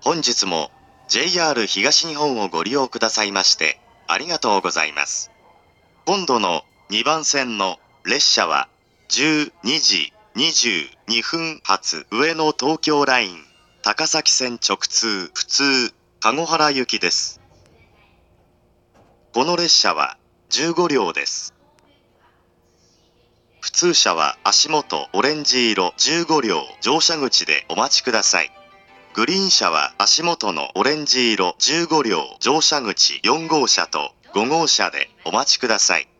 本日も JR 東日本をご利用くださいましてありがとうございます。今度の2番線の列車は12時22分発上野東京ライン高崎線直通普通籠原行きです。この列車は15両です。普通車は足元オレンジ色15両乗車口でお待ちください。グリーン車は足元のオレンジ色15両乗車口4号車と5号車でお待ちください。